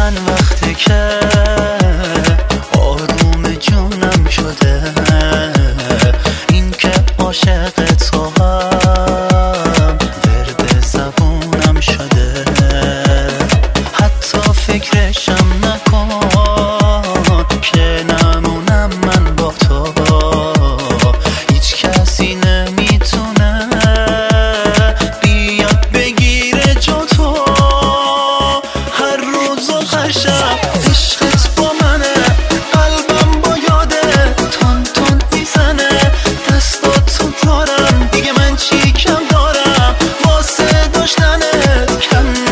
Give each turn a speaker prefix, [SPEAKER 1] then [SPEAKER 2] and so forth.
[SPEAKER 1] من وقتی که آروم جونم شده، این که عاشق تو هم ورد زبونم شده. حتی فکرشم نکن که نمونم من با تو، هیچ کسی نمیتونه بیاد بگیره جا تو. هر روز و هر شب عشقت با منه، قلبم با یاده تون تون میزنه. دستاتو دارم دیگه، من چی کم دارم واسه داشتنه، کم